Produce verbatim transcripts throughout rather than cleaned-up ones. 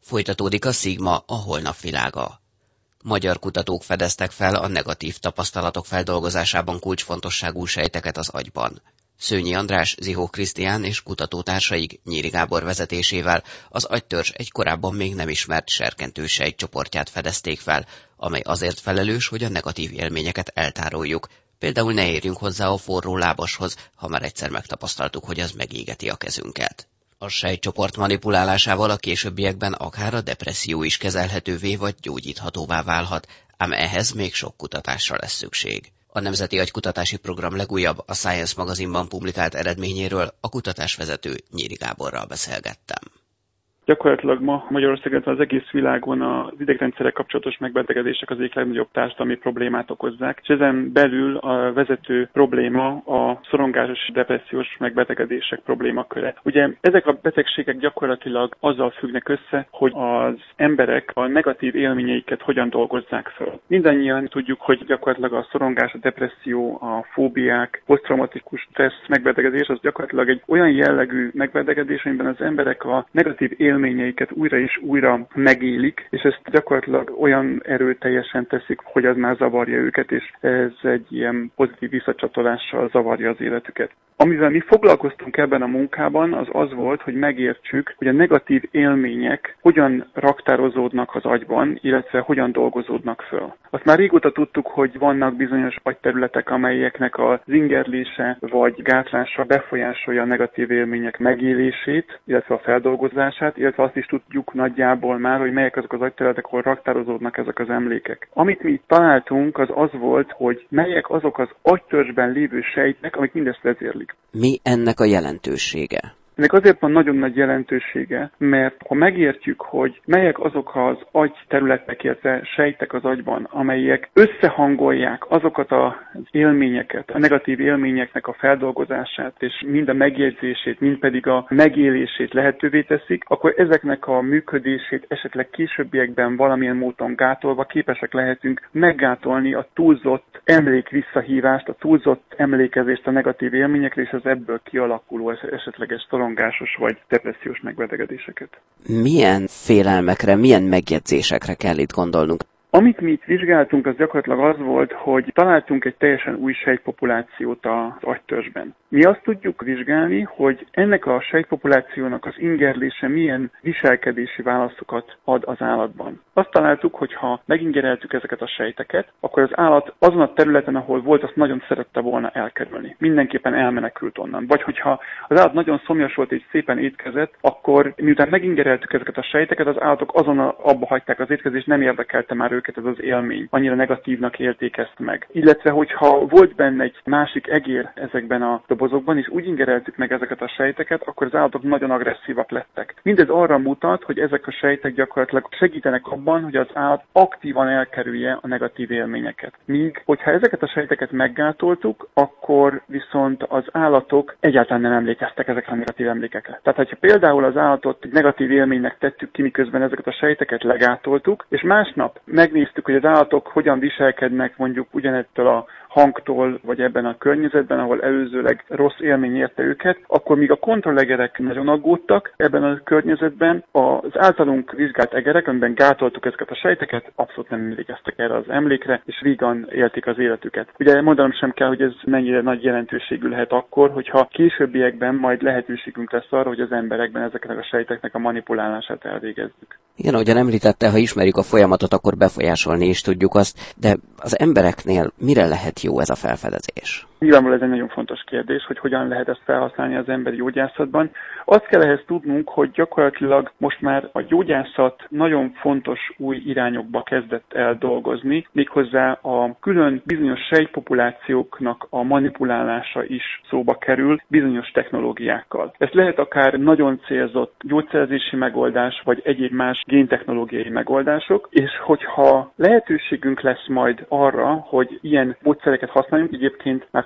Folytatódik a Szigma, a holnap világa. Magyar kutatók fedeztek fel a negatív tapasztalatok feldolgozásában kulcsfontosságú sejteket az agyban. Szőnyi András, Zihó Krisztián és kutatótársaik Nyíri Gábor vezetésével az agytörzs egy korábban még nem ismert serkentő sejtcsoportját fedezték fel, amely azért felelős, hogy a negatív élményeket eltároljuk. Például ne érjünk hozzá a forró lábashoz, ha már egyszer megtapasztaltuk, hogy az megégeti a kezünket. A sejtcsoport manipulálásával a későbbiekben akár a depresszió is kezelhetővé vagy gyógyíthatóvá válhat, ám ehhez még sok kutatásra lesz szükség. A Nemzeti Agykutatási Program legújabb, a Science magazinban publikált eredményéről a kutatásvezető Nyíri Gáborral beszélgettem. Gyakorlatilag ma Magyarországon az egész világon az idegrendszerrel kapcsolatos megbetegedések az egyik legnagyobb társadalmi problémát okozzák, és ezen belül a vezető probléma a szorongásos depressziós megbetegedések problémaköre. Ugye ezek a betegségek gyakorlatilag azzal függnek össze, hogy az emberek a negatív élményeiket hogyan dolgozzák föl. Mindannyian tudjuk, hogy gyakorlatilag a szorongás, a depresszió, a fóbiák, posztraumatikus stressz megbetegedés az gyakorlatilag egy olyan jellegű megbetegedés, amiben az emberek a negatív élményeiket újra és újra megélik, és ezt gyakorlatilag olyan erőteljesen teszik, hogy az már zavarja őket, és ez egy ilyen pozitív visszacsatolással zavarja az életüket. Amivel mi foglalkoztunk ebben a munkában, az az volt, hogy megértsük, hogy a negatív élmények hogyan raktározódnak az agyban, illetve hogyan dolgozódnak föl. Azt már régóta tudtuk, hogy vannak bizonyos agyterületek, amelyeknek az ingerlése vagy gátlása befolyásolja a negatív élmények megélését, illetve a feldolgozását, illetve azt is tudjuk nagyjából már, hogy melyek azok az agyterületek, ahol raktározódnak ezek az emlékek. Amit mi találtunk, az az volt, hogy melyek azok az agytörzsben lévő sejtek, amik mindezt vezérlik. Mi ennek a jelentősége? Ennek azért van nagyon nagy jelentősége, mert ha megértjük, hogy melyek azok az agyterületek, illetve sejtek az agyban, amelyek összehangolják azokat az élményeket, a negatív élményeknek a feldolgozását, és mind a megjegyzését, mind pedig a megélését lehetővé teszik, akkor ezeknek a működését esetleg későbbiekben valamilyen módon gátolva képesek lehetünk meggátolni a túlzott emlék-visszahívást, a túlzott emlékezést a negatív élményekre, és az ebből kialakuló esetleges szorongásos vagy depressziós megbetegedéseket. Milyen félelmekre, milyen megjegyzésekre kell itt gondolnunk? Amit mi itt vizsgáltunk, az gyakorlatilag az volt, hogy találtunk egy teljesen új sejtpopulációt az agytörzsben. Mi azt tudjuk vizsgálni, hogy ennek a sejtpopulációnak az ingerlése milyen viselkedési válaszokat ad az állatban. Azt találtuk, hogy ha megingereltük ezeket a sejteket, akkor az állat azon a területen, ahol volt, azt nagyon szerette volna elkerülni. Mindenképpen elmenekült onnan. Vagy hogyha az állat nagyon szomjas volt és szépen étkezett, akkor miután megingereltük ezeket a sejteket, az állatok azon abba hagyták az étkezést, nem érdekelte már őket ez az élmény. Annyira negatívnak élték ezt meg. Illetve, hogyha volt benne egy másik egér ezekben a dobozokban, és úgy ingereltük meg ezeket a sejteket, akkor az állatok nagyon agresszívak lettek. Mindez arra mutat, hogy ezek a sejtek gyakorlatilag segítenek abban, hogy az állat aktívan elkerülje a negatív élményeket. Míg, hogyha ezeket a sejteket meggátoltuk, akkor viszont az állatok egyáltalán nem emlékeztek ezekre a negatív emlékekre. Tehát, hogyha például az állatot egy negatív élménynek tettük ki, miközben ezeket a sejteket legátoltuk, és másnap megnéztük, hogy az állatok hogyan viselkednek mondjuk ugyanettől a hangtól, vagy ebben a környezetben, ahol előzőleg rossz élmény érte őket, akkor míg a kontrollegerek nagyon aggódtak ebben a környezetben, az általunk vizsgált egerek, amiben gátoltuk ezeket a sejteket, abszolút nem emlékeztek erre az emlékre, és vígan élték az életüket. Ugye mondanom sem kell, hogy ez mennyire nagy jelentőségű lehet akkor, hogyha későbbiekben majd lehetőségünk lesz arra, hogy az emberekben ezeknek a sejteknek a manipulálását elvégezzük. Igen, ahogyan említette, ha ismerjük a folyamatot, akkor befolyásolni is tudjuk azt, de az embereknél mire lehet jó ez a felfedezés? Nyilvánvalóan ez egy nagyon fontos kérdés, hogy hogyan lehet ezt felhasználni az emberi gyógyászatban. Azt kell ehhez tudnunk, hogy gyakorlatilag most már a gyógyászat nagyon fontos új irányokba kezdett el dolgozni, méghozzá a külön bizonyos sejtpopulációknak a manipulálása is szóba kerül bizonyos technológiákkal. Ez lehet akár nagyon célzott gyógyszerezési megoldás, vagy egyéb más géntechnológiai megoldások, és hogyha lehetőségünk lesz majd arra, hogy ilyen módszereket használjunk, egyébként már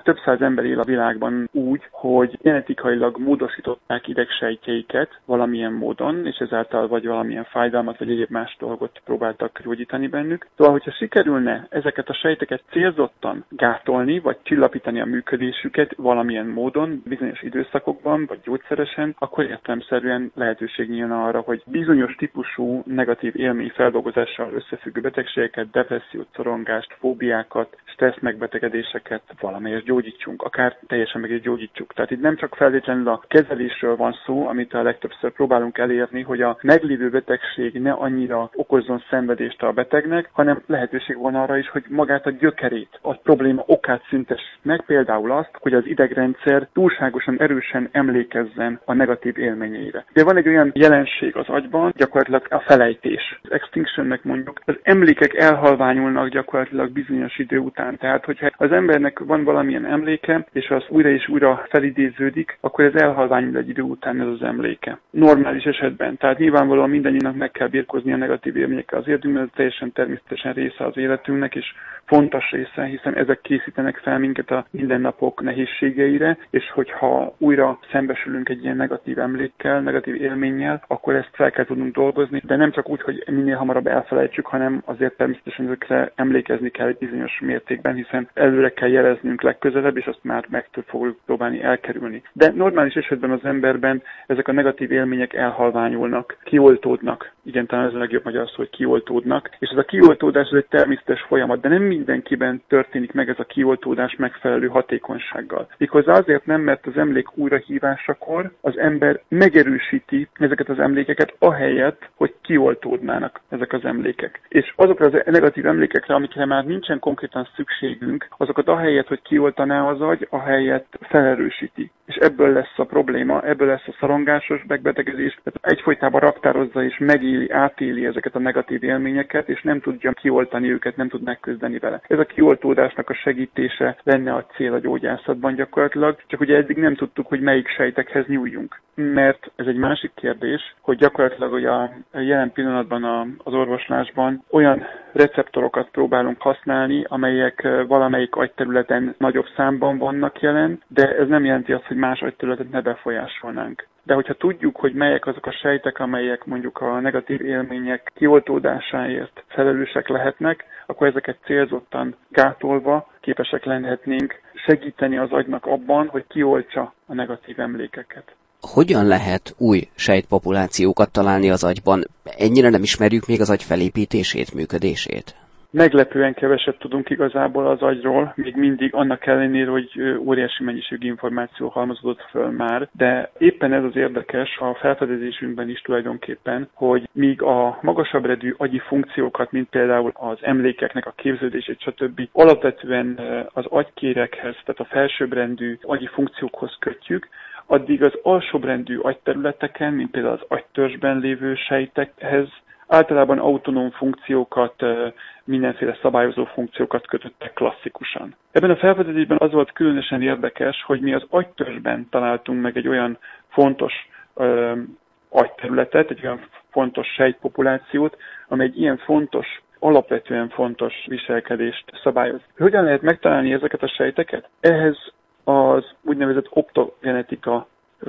több száz ember él a világban úgy, hogy genetikailag módosították idegsejtjeiket valamilyen módon, és ezáltal vagy valamilyen fájdalmat, vagy egyéb más dolgot próbáltak gyógyítani bennük. Szóval, hogyha sikerülne ezeket a sejteket célzottan gátolni, vagy csillapítani a működésüket valamilyen módon, bizonyos időszakokban, vagy gyógyszeresen, akkor értelemszerűen lehetőség nyílna arra, hogy bizonyos típusú negatív élmény feldolgozással összefüggő betegségeket, depressziót, szorongást, fóbiákat, stressz megbetegedéseket valamelyest gyógyítsunk, akár teljesen meg is gyógyítsuk. Tehát itt nem csak feltétlenül a kezelésről van szó, amit a legtöbbször próbálunk elérni, hogy a meglévő betegség ne annyira okozzon szenvedést a betegnek, hanem lehetőség van arra is, hogy magát a gyökerét, a probléma okát szüntessük meg, például azt, hogy az idegrendszer túlságosan erősen emlékezzen a negatív élményeire. De van egy olyan jelenség az agyban, gyakorlatilag a felejtés. Az extinctionnek mondjuk, az emlékek elhalványulnak gyakorlatilag bizonyos idő után. Tehát, hogyha az embernek van valamilyen emléke, és az újra és újra felidéződik, akkor ez elhalványul egy idő után ez az emléke. Normális esetben. Tehát nyilvánvalóan mindannyiunknak meg kell birkózni a negatív élményekkel az életünkben, ez teljesen természetesen része az életünknek, és fontos része, hiszen ezek készítenek fel minket a mindennapok nehézségeire, és hogyha újra szembesülünk egy ilyen negatív emlékkel, negatív élménnyel, akkor ezt fel kell tudnunk dolgozni, de nem csak úgy, hogy minél hamarabb elfelejtsük, hanem azért természetesen ezekre emlékezni kell egy bizonyos mértékben, hiszen előre kell jeleznünk legközelebb, és azt már meg fogjuk próbálni elkerülni. De normális esetben az emberben ezek a negatív élmények elhalványulnak, kioltódnak. Igen, talán ez a legjobb magyar szó, hogy kioltódnak. És ez a kioltódás ez egy természetes folyamat, de nem mindenkiben történik meg ez a kioltódás megfelelő hatékonysággal. Méghozzá azért nem, mert az emlék újrahívásakor az ember megerősíti ezeket az emlékeket ahelyett, hogy kioltódnának ezek az emlékek. És azokra az negatív emlékekre, amikre már nincsen konkrétan szükségünk, azokat ahelyett, hogy kioltaná az agy, ahelyett felerősíti. És ebből lesz a probléma, ebből lesz a szorongásos megbetegedés, tehát egyfolytában raktározza és megéli, átéli ezeket a negatív élményeket, és nem tudja kioltani őket, nem tud megküzdeni vele. Ez a kioltódásnak a segítése lenne a cél a gyógyászatban gyakorlatilag, csak ugye eddig nem tudtuk, hogy melyik sejtekhez nyúljunk. Mert ez egy másik kérdés, hogy gyakorlatilag hogy a jelen pillanatban a, az orvoslásban olyan receptorokat próbálunk használni, amelyek valamelyik agyterületen nagyobb számban vannak jelen, de ez nem jelenti azt, hogy más agyterületet ne befolyásolnánk. De hogyha tudjuk, hogy melyek azok a sejtek, amelyek mondjuk a negatív élmények kioltódásáért felelősek lehetnek, akkor ezeket célzottan gátolva képesek lehetnénk segíteni az agynak abban, hogy kioltsa a negatív emlékeket. Hogyan lehet új sejtpopulációkat találni az agyban? Ennyire nem ismerjük még az agy felépítését, működését? Meglepően keveset tudunk igazából az agyról, még mindig annak ellenére, hogy óriási mennyiségű információ halmozódott föl már, de éppen ez az érdekes a felfedezésünkben is tulajdonképpen, hogy míg a magasabbredű agyi funkciókat, mint például az emlékeknek a képződését, stb. Alapvetően az agykérekhez, tehát a felsőbbrendű agyi funkciókhoz kötjük, addig az alsóbbrendű agyterületeken, mint például az agytörzsben lévő sejtekhez általában autonóm funkciókat, mindenféle szabályozó funkciókat kötöttek klasszikusan. Ebben a felfedezésben az volt különösen érdekes, hogy mi az agytörzsben találtunk meg egy olyan fontos ö, agyterületet, egy olyan fontos sejtpopulációt, amely egy ilyen fontos, alapvetően fontos viselkedést szabályoz. Hogyan lehet megtalálni ezeket a sejteket? Ehhez az úgynevezett optogenetika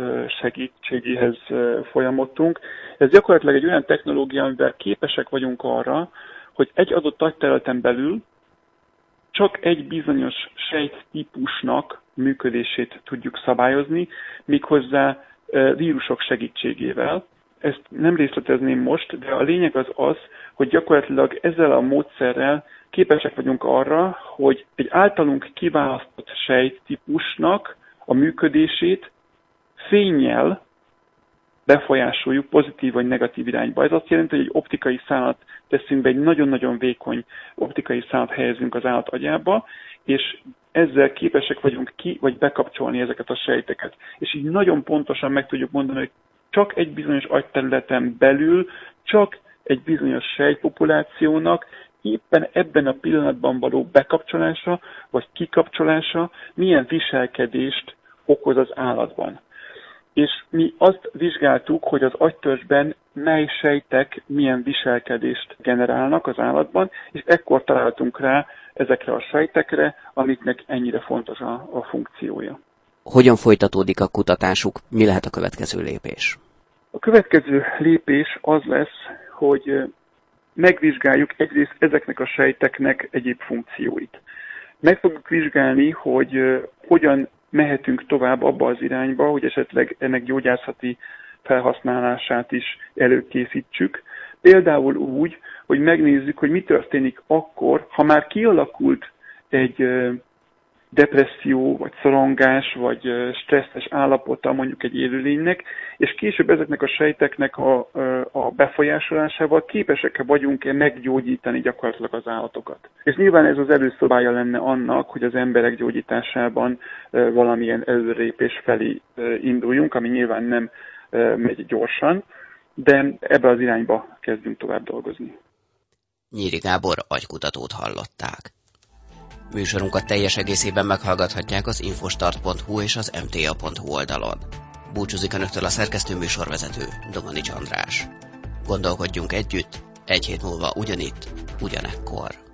segítségéhez folyamodtunk. Ez gyakorlatilag egy olyan technológia, amivel képesek vagyunk arra, hogy egy adott agyterületen belül csak egy bizonyos sejttípusnak működését tudjuk szabályozni, méghozzá vírusok segítségével. Ezt nem részletezném most, de a lényeg az az, hogy gyakorlatilag ezzel a módszerrel képesek vagyunk arra, hogy egy általunk kiválasztott sejttípusnak a működését fénnyel befolyásoljuk pozitív vagy negatív irányba. Ez azt jelenti, hogy egy optikai szálat teszünk be, egy nagyon-nagyon vékony optikai szálat helyezünk az állat agyába, és ezzel képesek vagyunk ki vagy bekapcsolni ezeket a sejteket. És így nagyon pontosan meg tudjuk mondani, hogy csak egy bizonyos agyterületen belül, csak egy bizonyos sejtpopulációnak éppen ebben a pillanatban való bekapcsolása vagy kikapcsolása milyen viselkedést okoz az állatban. És mi azt vizsgáltuk, hogy az agytörzsben mely sejtek milyen viselkedést generálnak az állatban, és ekkor találtunk rá ezekre a sejtekre, amiknek ennyire fontos a, a funkciója. Hogyan folytatódik a kutatásuk? Mi lehet a következő lépés? A következő lépés az lesz, hogy megvizsgáljuk egyrészt ezeknek a sejteknek egyéb funkcióit. Meg fogjuk vizsgálni, hogy hogyan mehetünk tovább abba az irányba, hogy esetleg ennek gyógyászati felhasználását is előkészítsük. Például úgy, hogy megnézzük, hogy mi történik akkor, ha már kialakult egy depresszió, vagy szorongás, vagy stresszes állapota mondjuk egy élőlénynek, és később ezeknek a sejteknek a, a befolyásolásával képesek vagyunk-e meggyógyítani gyakorlatilag az állatokat. És nyilván ez az előszobája lenne annak, hogy az emberek gyógyításában valamilyen előrelépés felé induljunk, ami nyilván nem megy gyorsan, de ebbe az irányba kezdünk tovább dolgozni. Nyíri Gábor agykutatót hallották. Műsorunkat teljes egészében meghallgathatják az infostart pont hu és az em té á pont hu oldalon. Búcsúzik önöktől a szerkesztő műsorvezető, Domanics András. Gondolkodjunk együtt, egy hét múlva ugyanitt, ugyanekkor.